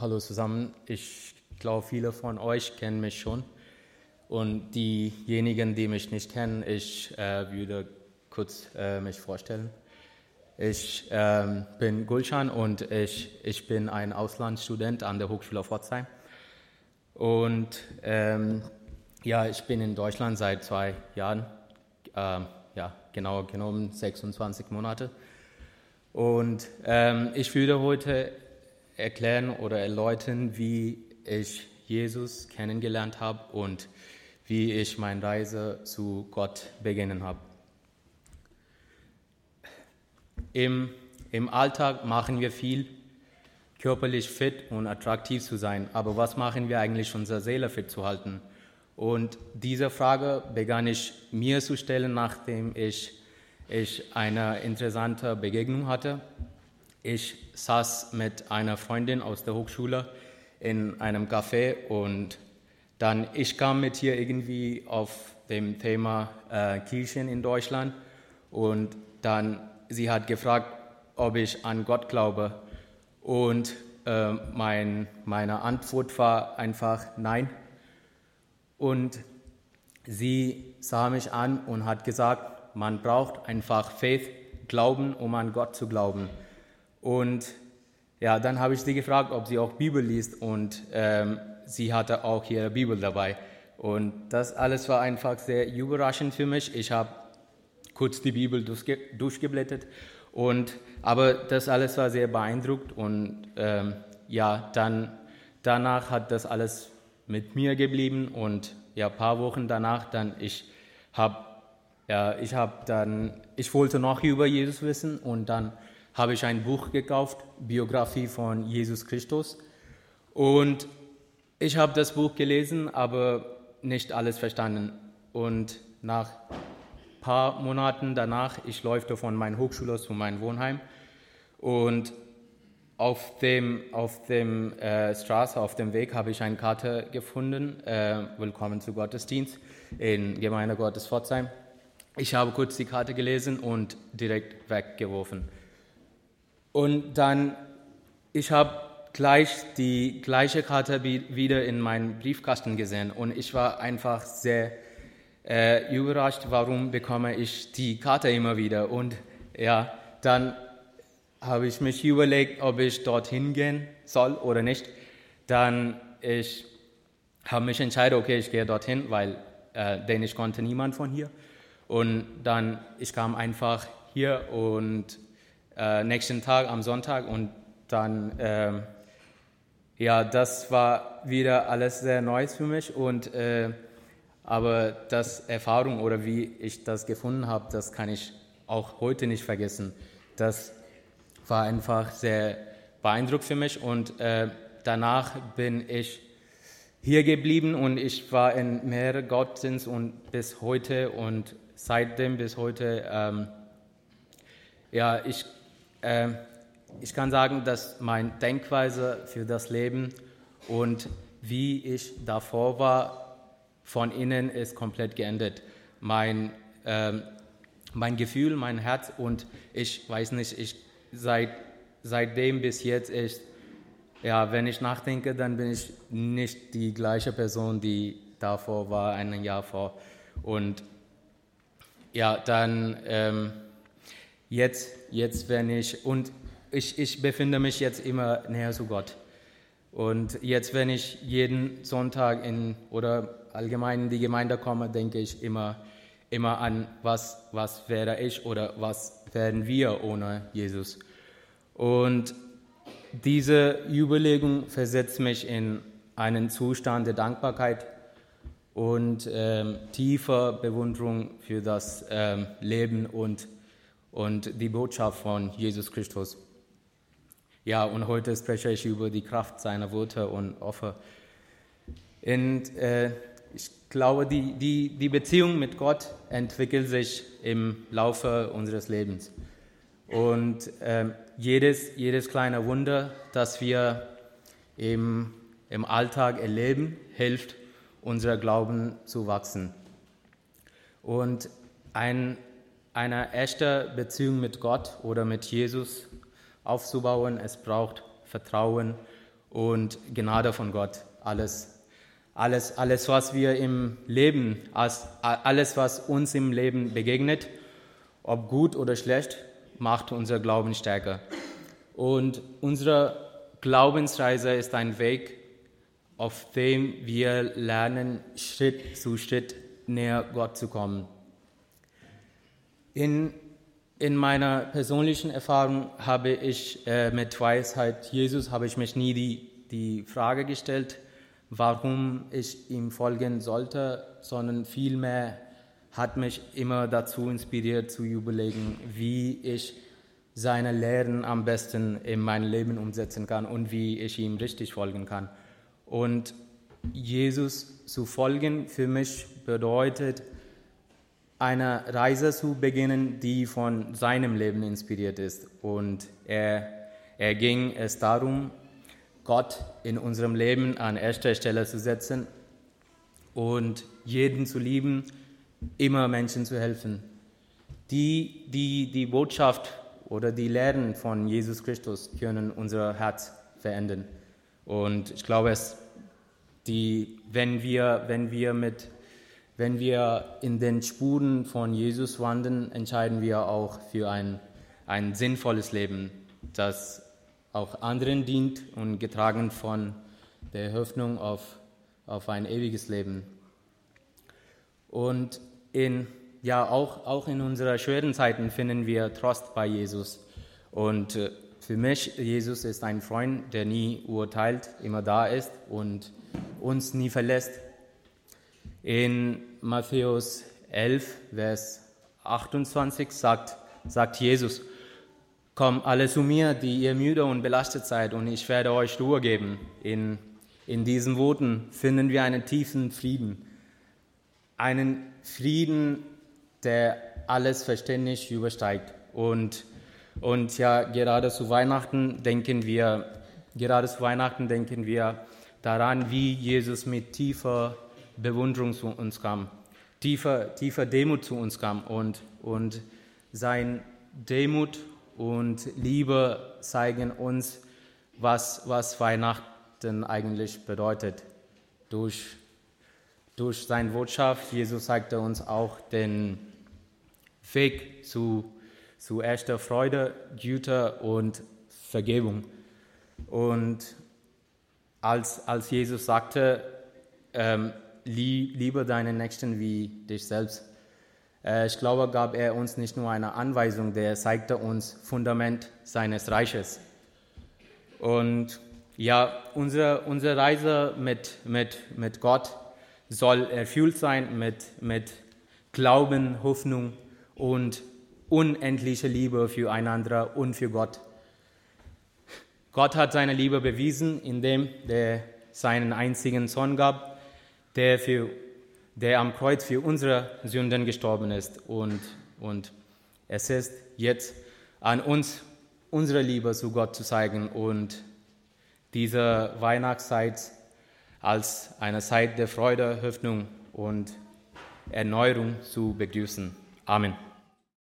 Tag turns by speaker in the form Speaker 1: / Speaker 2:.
Speaker 1: hallo zusammen. Ich glaube, viele von euch kennen mich schon. Und diejenigen, die mich nicht kennen, ich würde kurz mich vorstellen. Ich bin Gulşan und ich bin ein Auslandsstudent an der Hochschule Pforzheim. Und ich bin in Deutschland seit 2 Jahren, genauer genommen 26 Monate. Und ich würde heute erklären oder erläutern, wie ich Jesus kennengelernt habe und wie ich meine Reise zu Gott begonnen habe. Im Alltag machen wir viel, körperlich fit und attraktiv zu sein, aber was machen wir eigentlich, unsere Seele fit zu halten? Und diese Frage begann ich mir zu stellen, nachdem ich eine interessante Begegnung hatte. Ich saß mit einer Freundin aus der Hochschule in einem Café und dann ich kam mit ihr irgendwie auf dem Thema Kirchen in Deutschland und dann sie hat gefragt, ob ich an Gott glaube und meine Antwort war einfach nein. Und sie sah mich an und hat gesagt, man braucht einfach Faith, Glauben, um an Gott zu glauben. Und ja, dann habe ich sie gefragt, ob sie auch Bibel liest und sie hatte auch ihre Bibel dabei. Und das alles war einfach sehr überraschend für mich. Ich habe kurz die Bibel durchgeblättert, aber das alles war sehr beeindruckt und dann danach hat das alles mit mir geblieben und ja, ein paar Wochen danach dann ich wollte noch über Jesus wissen und dann habe ich ein Buch gekauft, Biografie von Jesus Christus. Und ich habe das Buch gelesen, aber nicht alles verstanden. Und nach ein paar Monaten danach, ich läufte von meiner Hochschule zu meinem Wohnheim. Und auf dem Straße, auf dem Weg habe ich eine Karte gefunden, Willkommen zu Gottesdienst in Gemeinde Gottes Pforzheim. Ich habe kurz die Karte gelesen und direkt weggeworfen. Und dann, ich habe gleich die gleiche Karte wieder in meinem Briefkasten gesehen und ich war einfach sehr überrascht, warum bekomme ich die Karte immer wieder. Und ja, dann habe ich mich überlegt, ob ich dorthin gehen soll oder nicht. Dann ich habe mich entschieden, okay, ich gehe dorthin, weil denn ich konnte niemand von hier. Und dann, ich kam einfach hier und nächsten Tag am Sonntag und dann, das war wieder alles sehr Neues für mich und aber das Erfahrung oder wie ich das gefunden habe, das kann ich auch heute nicht vergessen. Das war einfach sehr beeindruckend für mich und danach bin ich hier geblieben und ich war in mehreren Gottesdiensten und bis heute und seitdem bis heute, ich kann sagen, dass meine Denkweise für das Leben und wie ich davor war, von innen ist komplett geändert. Mein Gefühl, mein Herz und ich weiß nicht, seitdem bis jetzt wenn ich nachdenke, dann bin ich nicht die gleiche Person, die davor war, ein Jahr vor. Und ja, dann jetzt wenn ich befinde mich jetzt immer näher zu Gott. Und jetzt, wenn ich jeden Sonntag oder allgemein in die Gemeinde komme, denke ich immer an, was wäre ich oder was wären wir ohne Jesus. Und diese Überlegung versetzt mich in einen Zustand der Dankbarkeit und tiefer Bewunderung für das Leben und die Botschaft von Jesus Christus. Ja, und heute spreche ich über die Kraft seiner Worte und Opfer. Und ich glaube, die Beziehung mit Gott entwickelt sich im Laufe unseres Lebens. Und jedes kleine Wunder, das wir im Alltag erleben, hilft, unser Glauben zu wachsen. Und eine echte Beziehung mit Gott oder mit Jesus aufzubauen, es braucht Vertrauen und Gnade von Gott. Alles, was wir im Leben, alles, was uns im Leben begegnet, ob gut oder schlecht, macht unser Glauben stärker. Und unsere Glaubensreise ist ein Weg, auf dem wir lernen, Schritt zu Schritt näher Gott zu kommen. In meiner persönlichen Erfahrung habe ich mit Weisheit Jesus habe ich mich nie die Frage gestellt, warum ich ihm folgen sollte, sondern vielmehr hat mich immer dazu inspiriert, zu überlegen, wie ich seine Lehren am besten in mein Leben umsetzen kann und wie ich ihm richtig folgen kann. Und Jesus zu folgen für mich bedeutet, eine Reise zu beginnen, die von seinem Leben inspiriert ist. Und er ging es darum, Gott in unserem Leben an erster Stelle zu setzen und jeden zu lieben, immer Menschen zu helfen. Die Botschaft oder die Lehren von Jesus Christus können unser Herz verändern. Und ich glaube, wenn wir in den Spuren von Jesus wandeln, entscheiden wir auch für ein sinnvolles Leben, das auch anderen dient und getragen von der Hoffnung auf ein ewiges Leben. Und auch in unseren schweren Zeiten finden wir Trost bei Jesus. Und für mich, Jesus ist ein Freund, der nie urteilt, immer da ist und uns nie verlässt. In Matthäus 11, Vers 28 sagt Jesus: Kommt alle zu mir, die ihr müde und belastet seid, und ich werde euch Ruhe geben. In diesen Worten finden wir einen tiefen Frieden. Einen Frieden, der alles Verständnis übersteigt. Und ja, gerade zu Weihnachten denken wir daran, wie Jesus mit tiefer Bewunderung zu uns kam, tiefer Demut zu uns kam und sein Demut und Liebe zeigen uns, was Weihnachten eigentlich bedeutet. Durch seine Botschaft, Jesus zeigte uns auch den Weg zu echter Freude, Güte und Vergebung. Und als Jesus sagte, liebe deinen Nächsten wie dich selbst, ich glaube, gab er uns nicht nur eine Anweisung, der zeigte uns Fundament seines Reiches. Und ja, unsere Reise mit Gott soll erfüllt sein mit Glauben, Hoffnung und unendliche Liebe füreinander und für Gott. Gott hat seine Liebe bewiesen, indem er seinen einzigen Sohn gab, der am Kreuz für unsere Sünden gestorben ist. Und es ist jetzt an uns, unsere Liebe zu Gott zu zeigen und diese Weihnachtszeit als eine Zeit der Freude, Hoffnung und Erneuerung zu begrüßen. Amen.